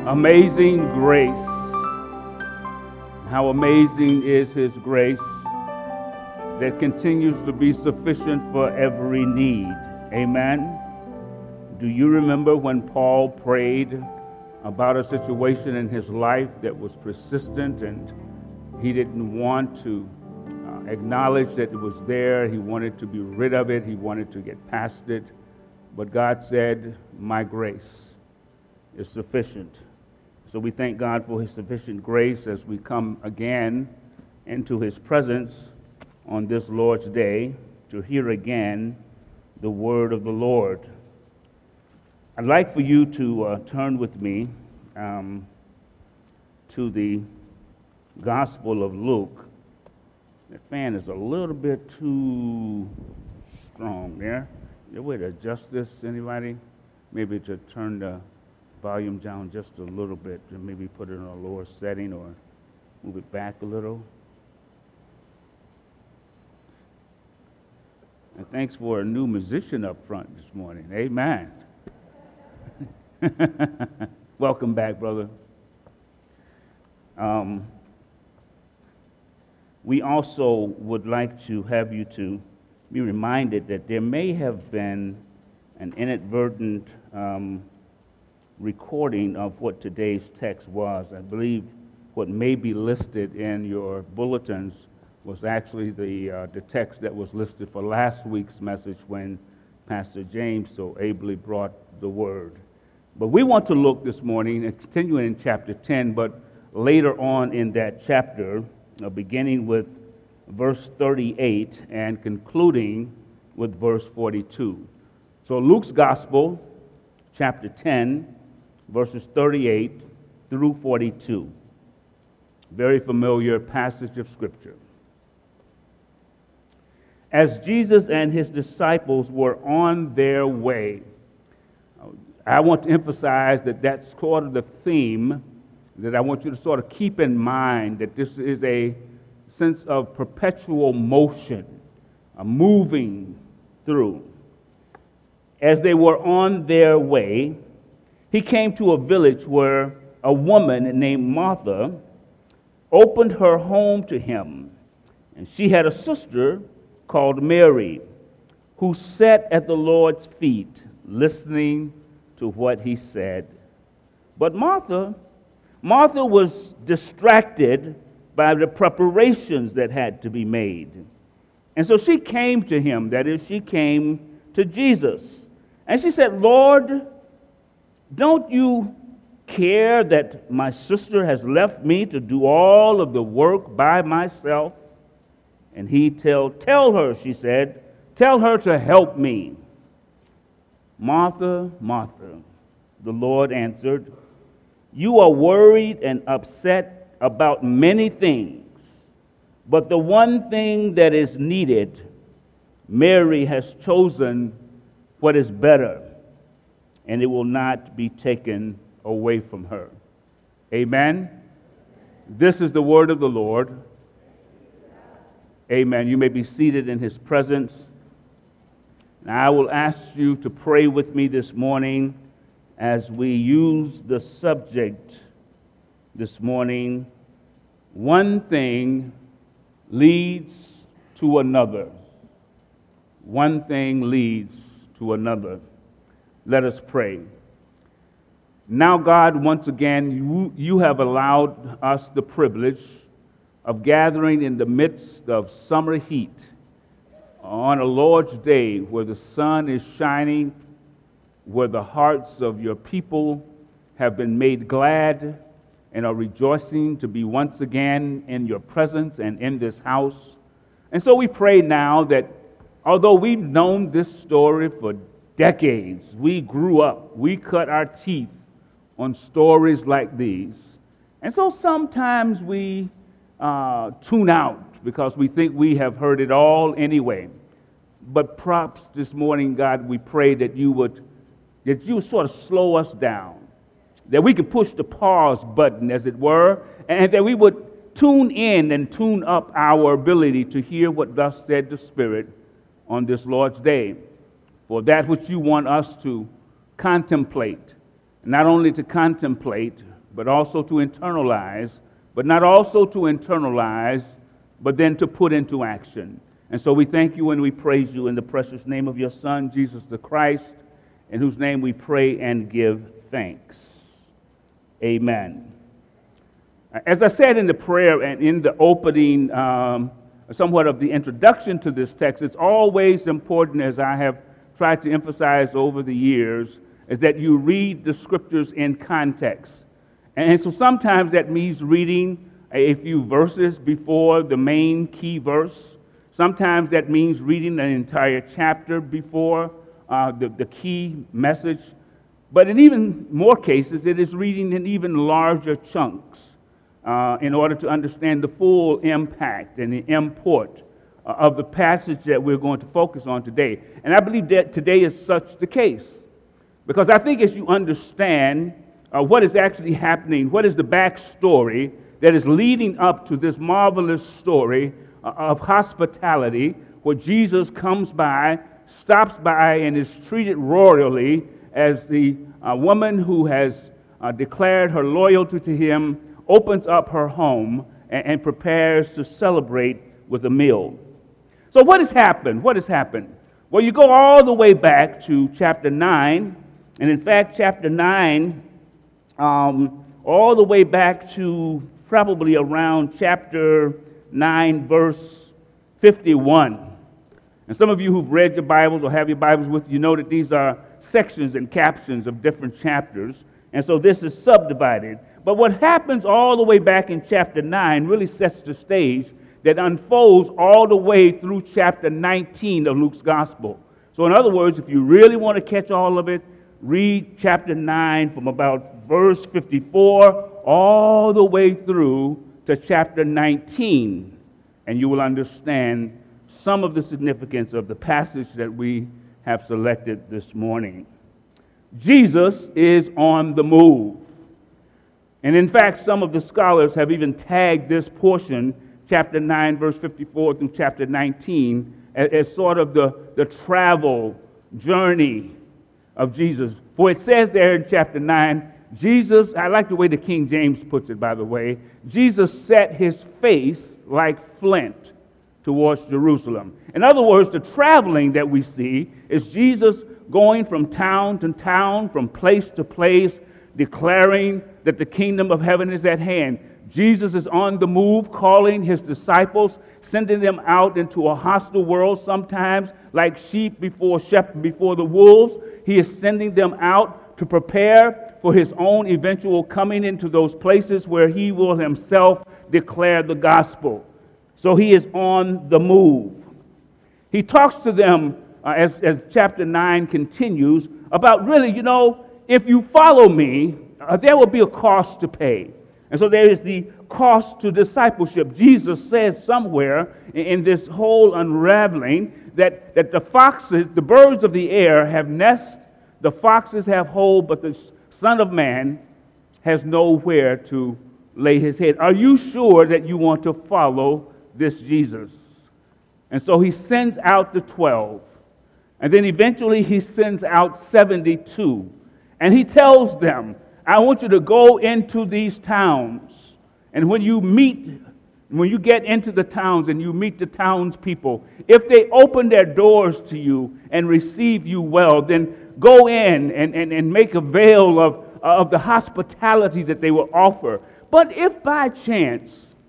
Amazing grace. How amazing is His grace that continues to be sufficient for every need. Amen. Do you remember when Paul prayed about a situation in his life that was persistent and he didn't want to acknowledge that it was there? He wanted to be rid of it. He wanted to get past it. But God said, my grace is sufficient. So we thank God for His sufficient grace as we come again into His presence on this Lord's Day to hear again the word of the Lord. I'd like for you to turn with me to the Gospel of Luke. The fan is a little bit too strong there. Is there a way to adjust this, anybody? Maybe to turn the volume down just a little bit, and maybe put it in a lower setting or move it back a little. And thanks for a new musician up front this morning. Amen. Welcome back, brother. We also would like to have you to be reminded that there may have been an inadvertent recording of what today's text was. I believe what may be listed in your bulletins was actually the text that was listed for last week's message when Pastor James so ably brought the word. But we want to look this morning, continuing in chapter 10, but later on in that chapter, beginning with verse 38 and concluding with verse 42. So Luke's Gospel, chapter 10, verses 38 through 42. Very familiar passage of Scripture. As Jesus and His disciples were on their way, I want to emphasize that that's sort of the theme that I want you to sort of keep in mind, that this is a sense of perpetual motion, a moving through. As they were on their way, He came to a village where a woman named Martha opened her home to Him, and she had a sister called Mary, who sat at the Lord's feet, listening to what He said. But Martha was distracted by the preparations that had to be made. And so she came to Him, that is, she came to Jesus. And she said, Lord, don't you care that my sister has left me to do all of the work by myself? And He tell her, she said, tell her to help me. Martha, Martha, the Lord answered, you are worried and upset about many things, but the one thing that is needed, Mary has chosen what is better, and it will not be taken away from her. Amen. This is the word of the Lord. Amen. You may be seated in His presence. Now I will ask you to pray with me this morning as we use the subject this morning. One thing leads to another. One thing leads to another. Let us pray. Now, God, once again, you have allowed us the privilege of gathering in the midst of summer heat on a Lord's Day where the sun is shining, where the hearts of your people have been made glad and are rejoicing to be once again in your presence and in this house. And so we pray now that although we've known this story for decades, we grew up, we cut our teeth on stories like these. And so sometimes we tune out because we think we have heard it all anyway. But perhaps this morning, God, we pray that you would sort of slow us down, that we could push the pause button, as it were, and that we would tune in and tune up our ability to hear what thus said the Spirit on this Lord's Day. For that which you want us to contemplate, not only to contemplate, but also to internalize, but not also to internalize, but then to put into action. And so we thank you and we praise you in the precious name of your Son, Jesus the Christ, in whose name we pray and give thanks. Amen. As I said in the prayer and in the opening, somewhat of the introduction to this text, it's always important, as I have tried to emphasize over the years, is that you read the scriptures in context. And so sometimes that means reading a few verses before the main key verse. Sometimes that means reading an entire chapter before the key message. But in even more cases, it is reading in even larger chunks in order to understand the full impact and the import of the passage that we're going to focus on today. And I believe that today is such the case. Because I think as you understand what is actually happening, what is the backstory that is leading up to this marvelous story of hospitality, where Jesus comes by, stops by, and is treated royally as the woman who has declared her loyalty to him, opens up her home and prepares to celebrate with a meal. So what has happened? What has happened? Well, you go all the way back to chapter 9, and in fact, chapter 9, all the way back to probably around chapter 9, verse 51. And some of you who've read your Bibles or have your Bibles with you know that these are sections and captions of different chapters, and so this is subdivided. But what happens all the way back in chapter 9 really sets the stage that unfolds all the way through chapter 19 of Luke's Gospel. So in other words, if you really want to catch all of it, read chapter 9 from about verse 54 all the way through to chapter 19, and you will understand some of the significance of the passage that we have selected this morning. Jesus is on the move. And in fact, some of the scholars have even tagged this portion, chapter 9, verse 54 through chapter 19, as sort of the travel journey of Jesus. For it says there in chapter 9, Jesus, I like the way the King James puts it, by the way, Jesus set his face like flint towards Jerusalem. In other words, the traveling that we see is Jesus going from town to town, from place to place, declaring that the kingdom of heaven is at hand. Jesus is on the move, calling his disciples, sending them out into a hostile world, sometimes like sheep before the wolves. He is sending them out to prepare for his own eventual coming into those places where he will himself declare the gospel. So he is on the move. He talks to them as chapter 9 continues about really, if you follow me, there will be a cost to pay. And so there is the cost to discipleship. Jesus says somewhere in this whole unraveling that the foxes, the birds of the air have nests, the foxes have holes, but the Son of Man has nowhere to lay his head. Are you sure that you want to follow this Jesus? And so he sends out the 12. And then eventually he sends out 72. And he tells them, I want you to go into these towns. And when you get into the towns and you meet the townspeople, if they open their doors to you and receive you well, then go in and make avail of the hospitality that they will offer. But if by chance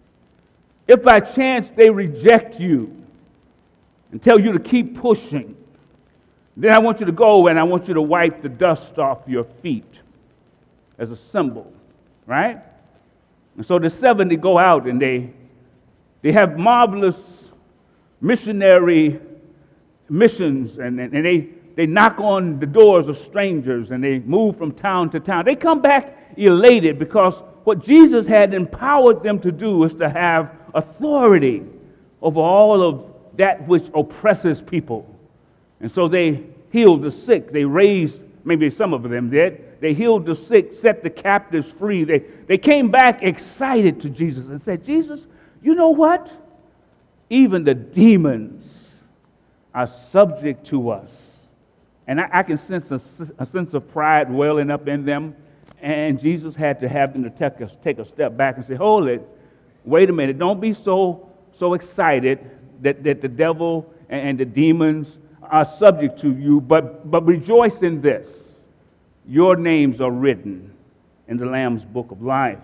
they reject you and tell you to keep pushing, then I want you to go and I want you to wipe the dust off your feet as a symbol, right? And so the 70 go out and they have marvelous missionary missions, and they knock on the doors of strangers and they move from town to town. They come back elated because what Jesus had empowered them to do is to have authority over all of that which oppresses people. And so they healed the sick. They raised, maybe some of them did. They healed the sick, set the captives free. They came back excited to Jesus and said, Jesus, you know what? Even the demons are subject to us. And I can sense a sense of pride welling up in them. And Jesus had to have them to take a step back and say, hold it, wait a minute, don't be so excited that the devil and the demons are subject to you, but rejoice in this. Your names are written in the Lamb's book of life.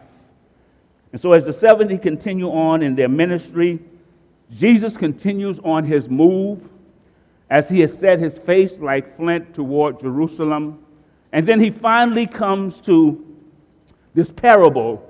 And so as the 70 continue on in their ministry, Jesus continues on his move as he has set his face like flint toward Jerusalem. And then he finally comes to this parable.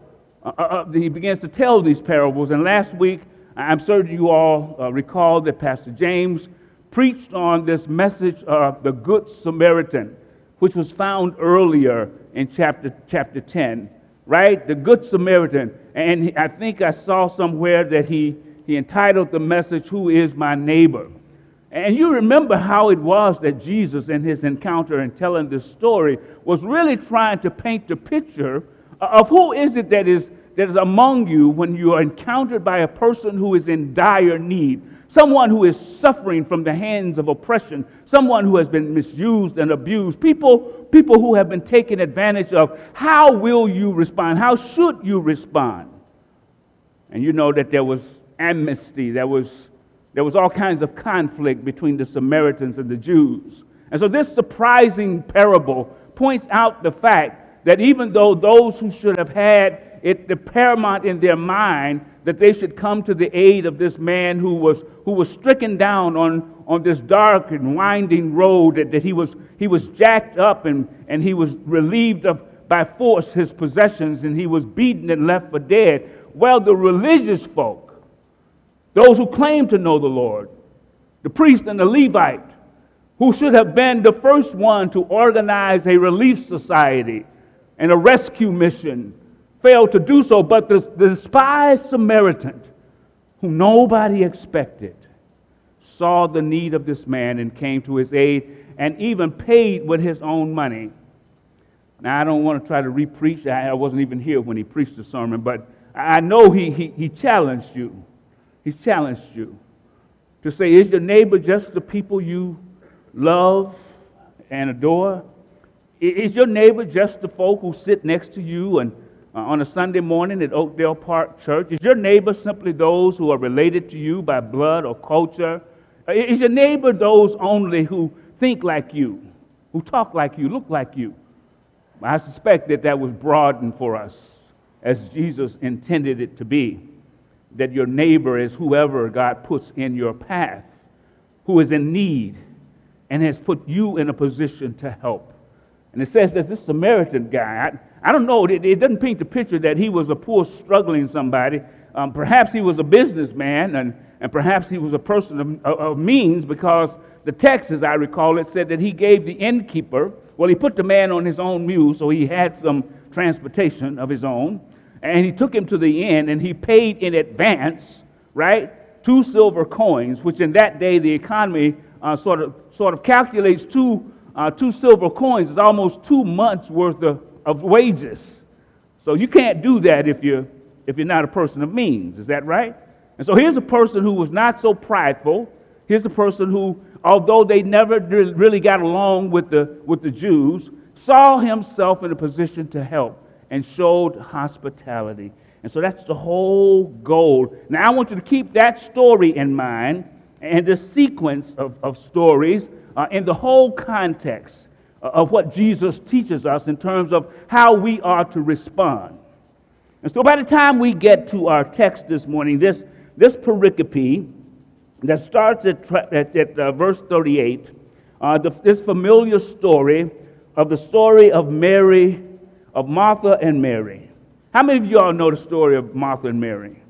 He begins to tell these parables. And last week, I'm certain you all recall that Pastor James preached on this message of the Good Samaritan, which was found earlier in chapter 10, right? The Good Samaritan. And I think I saw somewhere that he entitled the message, Who is My Neighbor? And you remember how it was that Jesus, in his encounter and telling this story, was really trying to paint the picture of who is it that is among you when you are encountered by a person who is in dire need, someone who is suffering from the hands of oppression, someone who has been misused and abused, people who have been taken advantage of. How will you respond? How should you respond? And you know that there was amnesty, there was all kinds of conflict between the Samaritans and the Jews. And so this surprising parable points out the fact that even though those who should have had it the paramount in their mind that they should come to the aid of this man who was stricken down on this dark and winding road, that he was jacked up and he was relieved of by force his possessions, and he was beaten and left for dead. Well, the religious folk, those who claim to know the Lord, the priest and the Levite, who should have been the first one to organize a relief society and a rescue mission, failed to do so. But the despised Samaritan, whom nobody expected, saw the need of this man and came to his aid and even paid with his own money. Now, I don't want to try to re-preach. I wasn't even here when he preached the sermon, but I know he challenged you. He challenged you to say, is your neighbor just the people you love and adore? Is your neighbor just the folk who sit next to you and on a Sunday morning at Oakdale Park Church? Is your neighbor simply those who are related to you by blood or culture? Is your neighbor those only who think like you, who talk like you, look like you? I suspect that was broadened for us as Jesus intended it to be, that your neighbor is whoever God puts in your path, who is in need and has put you in a position to help. And it says that this Samaritan guy, I don't know, it doesn't paint the picture that he was a poor, struggling somebody. Perhaps he was a businessman, and perhaps he was a person of means, because the text, as I recall it, said that he gave the innkeeper, well, he put the man on his own mule, so he had some transportation of his own, and he took him to the inn, and he paid in advance, right, 2 silver coins, which in that day the economy sort of calculates 2 silver coins is almost 2 months worth of wages. So you can't do that if you're not a person of means. Is that right? And so here's a person who was not so prideful. Here's a person who, although they never really got along with the Jews, saw himself in a position to help and showed hospitality. And so that's the whole goal. Now I want you to keep that story in mind and the sequence of stories in the whole context of what Jesus teaches us in terms of how we are to respond. And so by the time we get to our text this morning, this pericope that starts at verse 38, this familiar story of Mary, of Martha and Mary. How many of you all know the story of Martha and Mary?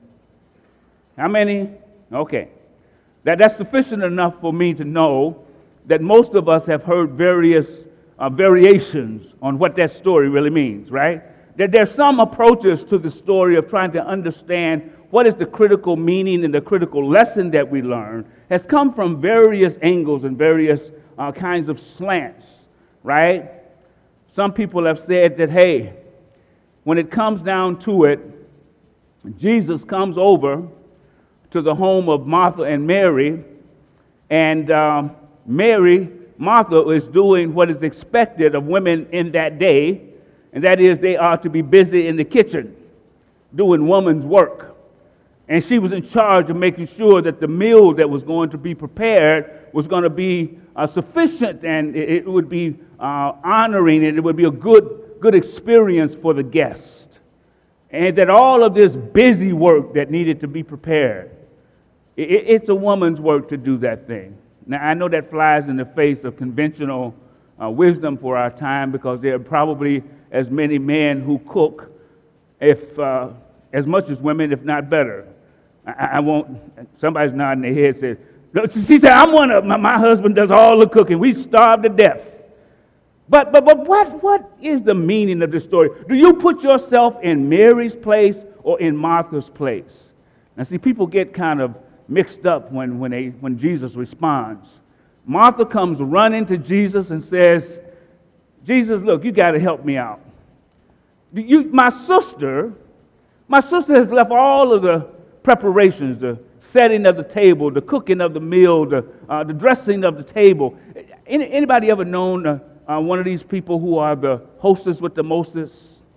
How many? Okay. That's sufficient enough for me to know that most of us have heard various variations on what that story really means, right? That there's some approaches to the story of trying to understand what is the critical meaning and the critical lesson that we learn has come from various angles and various kinds of slants, right? Some people have said that, hey, when it comes down to it, Jesus comes over to the home of Martha and Mary, and Martha is doing what is expected of women in that day, and that is they are to be busy in the kitchen doing woman's work. And she was in charge of making sure that the meal that was going to be prepared was going to be sufficient, and it would be honoring, and it would be a good experience for the guest. And that all of this busy work that needed to be prepared, it's a woman's work to do that thing. Now, I know that flies in the face of conventional wisdom for our time, because there are probably as many men who cook, as much as women, if not better. I won't. Somebody's nodding their head. Says, she said, "I'm one of my husband does all the cooking. We starve to death." But what is the meaning of this story? Do you put yourself in Mary's place or in Martha's place? Now, see, people get kind of mixed up when Jesus responds. Martha comes running to Jesus and says, "Jesus, look, you got to help me out. My sister has left all of the preparations, the setting of the table, the cooking of the meal, the dressing of the table." Anybody ever known one of these people who are the hostess with the mostest?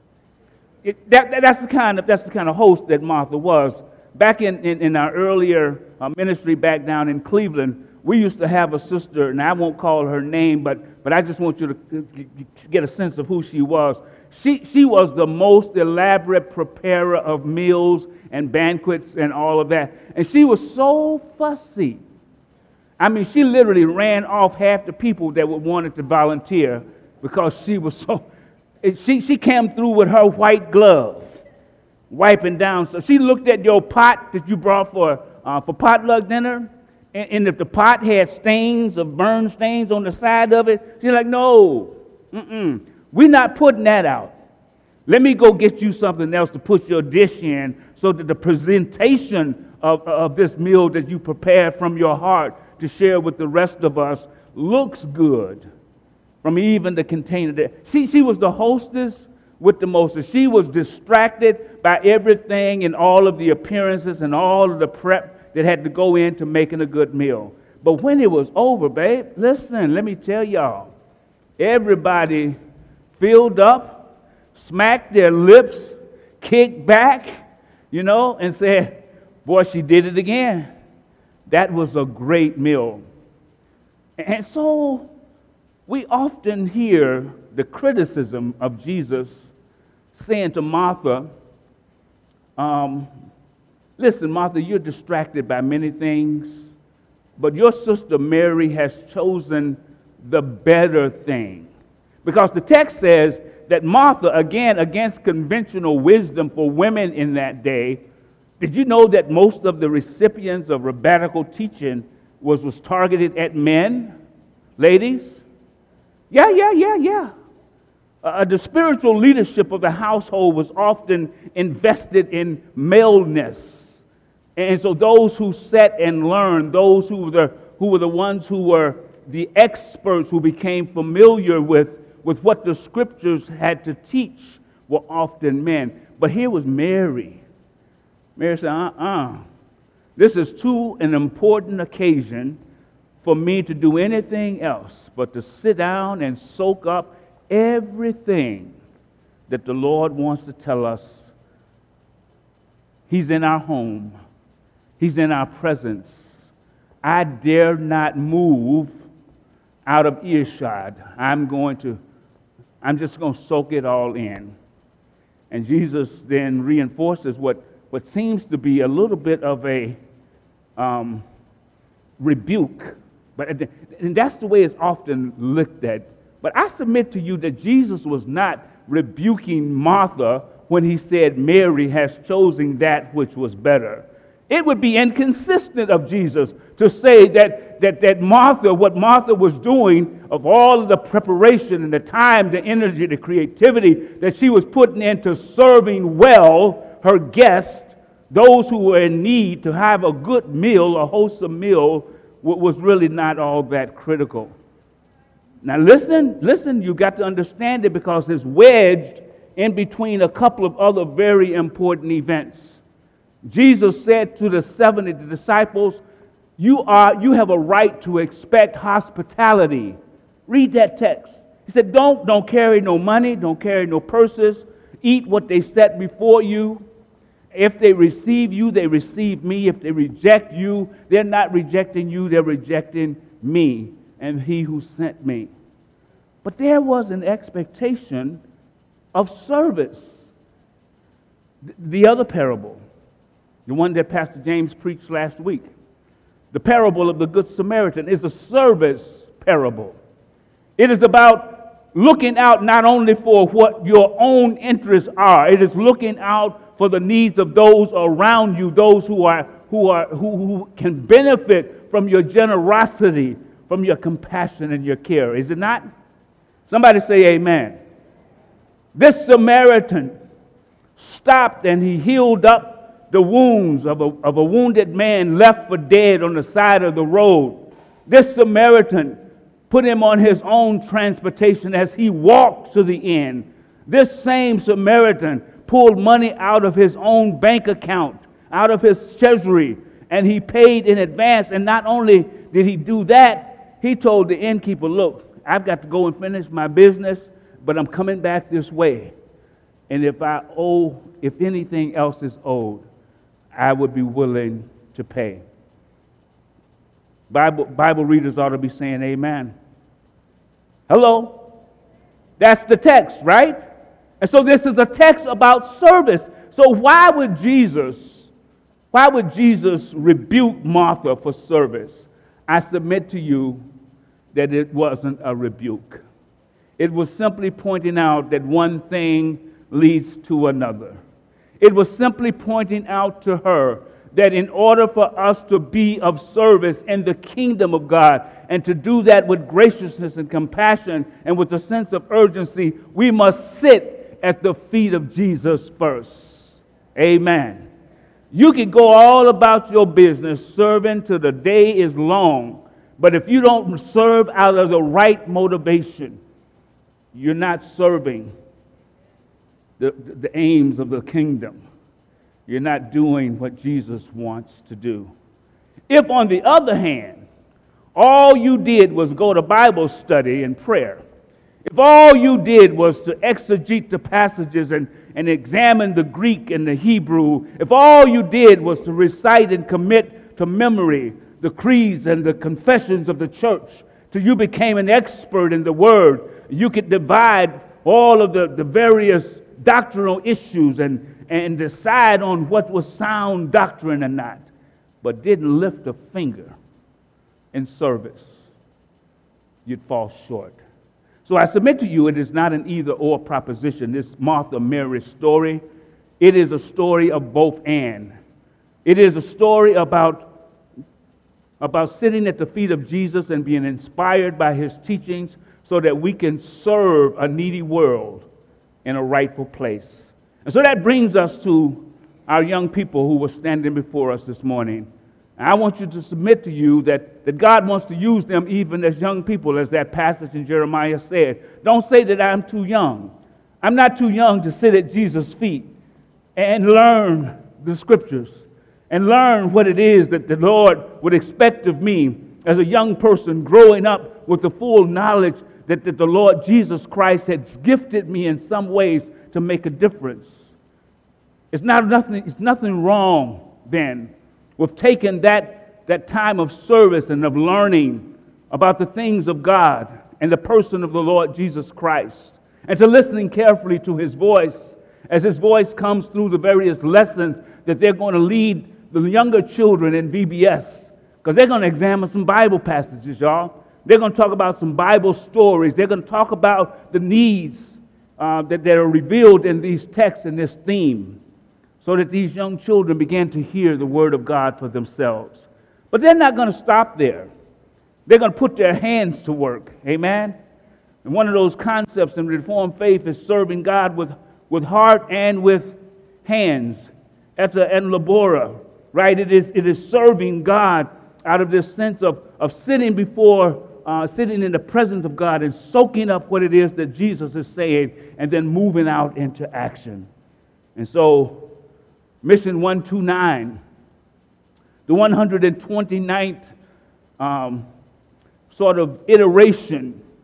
That's the kind of host that Martha was. Back in our earlier ministry back down in Cleveland, we used to have a sister, and I won't call her name, but I just want you to get a sense of who she was. She was the most elaborate preparer of meals and banquets and all of that. And she was so fussy. I mean, she literally ran off half the people that wanted to volunteer, because she was so... She came through with her white glove, wiping down. So she looked at your pot that you brought for potluck dinner, and if the pot had stains of burn stains on the side of it, she's like, "No, we're not putting that out. Let me go get you something else to put your dish in, so that the presentation of this meal that you prepared from your heart to share with the rest of us looks good." From even the container. She was the hostess with the mostest. She was distracted by everything and all of the appearances and all of the prep that had to go into making a good meal. But when it was over, babe, listen, let me tell y'all, everybody filled up, smacked their lips, kicked back, and said, "Boy, she did it again. That was a great meal." And so we often hear the criticism of Jesus saying to Martha, "Listen, Martha, you're distracted by many things, but your sister Mary has chosen the better thing." Because the text says that Martha, again, against conventional wisdom for women in that day, did you know that most of the recipients of rabbinical teaching was targeted at men? Ladies? Yeah. The spiritual leadership of the household was often invested in maleness. And so those who sat and learned, those who were the ones who were the experts, who became familiar with what the scriptures had to teach, were often men. But here was Mary. Mary said, this is too an important occasion for me to do anything else but to sit down and soak up everything that the Lord wants to tell us. He's in our home. He's in our presence. I dare not move out of earshot. I'm just going to soak it all in. And Jesus then reinforces what seems to be a little bit of a rebuke. And that's the way it's often looked at. But I submit to you that Jesus was not rebuking Martha when he said Mary has chosen that which was better. It would be inconsistent of Jesus to say that Martha, what Martha was doing, of all of the preparation and the time, the energy, the creativity that she was putting into serving well her guests, those who were in need, to have a good meal, a wholesome meal, was really not all that critical. Now listen, you got to understand it, because it's wedged in between a couple of other very important events. Jesus said to the 70 disciples, you have a right to expect hospitality. Read that text. He said, don't carry no money, don't carry no purses. Eat what they set before you. If they receive you, they receive me. If they reject you, they're not rejecting you, they're rejecting me and he who sent me. But there was an expectation of service. The other parable, the one that Pastor James preached last week, the parable of the Good Samaritan, is a service parable. It is about looking out not only for what your own interests are, it is looking out for the needs of those around you, those who can benefit from your generosity, from your compassion and your care. Is it not? Somebody say amen. This Samaritan stopped and he healed up the wounds of a wounded man left for dead on the side of the road. This Samaritan put him on his own transportation as he walked to the inn. This same Samaritan pulled money out of his own bank account, out of his treasury, and he paid in advance. And not only did he do that, he told the innkeeper, look, I've got to go and finish my business, but I'm coming back this way. And if anything else is owed, I would be willing to pay. Bible readers ought to be saying amen. Hello? That's the text, right? And so this is a text about service. So why would Jesus rebuke Martha for service? I submit to you that it wasn't a rebuke. It was simply pointing out that one thing leads to another. It was simply pointing out to her that in order for us to be of service in the kingdom of God and to do that with graciousness and compassion and with a sense of urgency, we must sit at the feet of Jesus first. Amen. You can go all about your business serving till the day is long, but if you don't serve out of the right motivation, you're not serving the aims of the kingdom. You're not doing what Jesus wants to do. If, on the other hand, all you did was go to Bible study and prayer, if all you did was to exegete the passages and examine the Greek and the Hebrew, if all you did was to recite and commit to memory the creeds and the confessions of the church till you became an expert in the Word, you could divide all of the various doctrinal issues and decide on what was sound doctrine and not, but didn't lift a finger in service, you'd fall short. So I submit to you, it is not an either-or proposition. This Martha-Mary story, it is a story of both and. It is a story about sitting at the feet of Jesus and being inspired by his teachings so that we can serve a needy world in a rightful place. And so that brings us to our young people who were standing before us this morning. And I want you to submit to you that God wants to use them even as young people, as that passage in Jeremiah said. Don't say that I'm too young. I'm not too young to sit at Jesus' feet and learn the scriptures and learn what it is that the Lord would expect of me as a young person growing up with the full knowledge that the Lord Jesus Christ has gifted me in some ways to make a difference. It's nothing wrong then with taking that time of service and of learning about the things of God and the person of the Lord Jesus Christ, and to listening carefully to his voice as his voice comes through the various lessons that they're going to lead the younger children in VBS, because they're going to examine some Bible passages, y'all. They're going to talk about some Bible stories. They're going to talk about the needs that are revealed in these texts and this theme, so that these young children begin to hear the word of God for themselves. But they're not going to stop there. They're going to put their hands to work. Amen? And one of those concepts in Reformed faith is serving God with heart and with hands. Eta and labora, right? It is serving God out of this sense of sitting in the presence of God and soaking up what it is that Jesus is saying and then moving out into action. And so, Mission 129, the 129th sort of iteration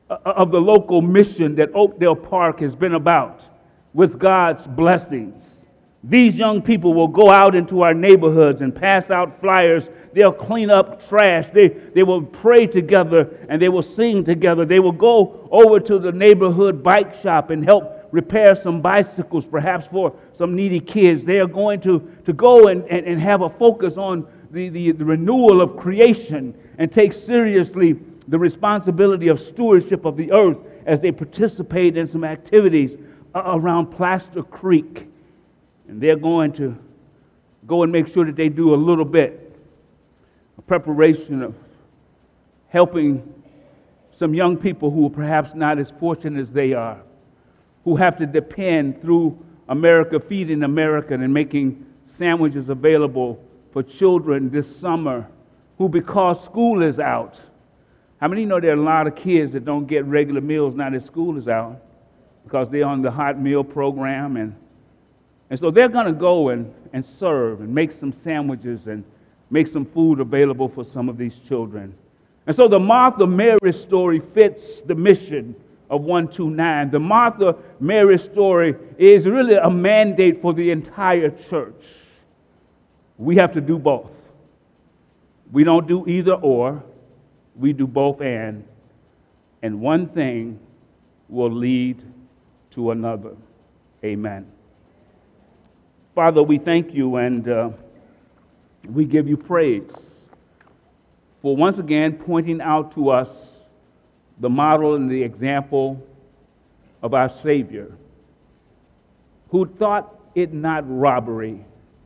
of the local mission that Oakdale Park has been about with God's blessings. These young people will go out into our neighborhoods and pass out flyers. They'll clean up trash. They will pray together and they will sing together. They will go over to the neighborhood bike shop and help repair some bicycles, perhaps for some needy kids. They are going to go and have a focus on the renewal of creation and take seriously the responsibility of stewardship of the earth as they participate in some activities around Plaster Creek. And they're going to go and make sure that they do a little bit of preparation of helping some young people who are perhaps not as fortunate as they are, who have to depend through America Feeding America and making sandwiches available for children this summer, who, because school is out. How many know there are a lot of kids that don't get regular meals now that school is out because they're on the hot meal program, and so they're going to go and serve and make some sandwiches and make some food available for some of these children. And so the Martha Mary story fits the mission of 129. The Martha Mary story is really a mandate for the entire church. We have to do both. We don't do either or. We do both and one thing will lead to another. Amen. Father, we thank you and we give you praise for once again pointing out to us the model and the example of our Savior, who thought it not robbery,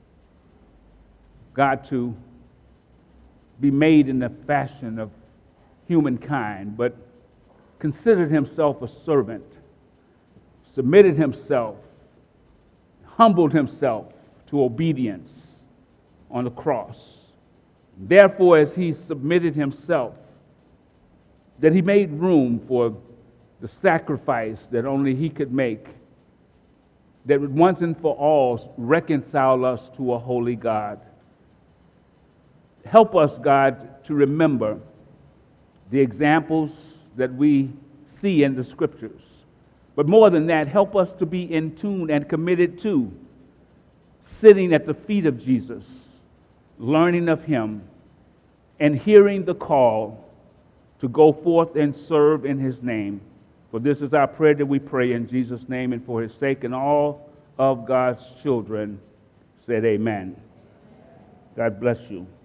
God, to be made in the fashion of humankind, but considered himself a servant, submitted himself, humbled himself to obedience on the cross. Therefore, as he submitted himself, that he made room for the sacrifice that only he could make, that would once and for all reconcile us to a holy God. Help us, God, to remember the examples that we see in the Scriptures. But more than that, help us to be in tune and committed to sitting at the feet of Jesus, learning of him, and hearing the call to go forth and serve in his name. For this is our prayer that we pray in Jesus' name and for his sake, and all of God's children said amen. God bless you.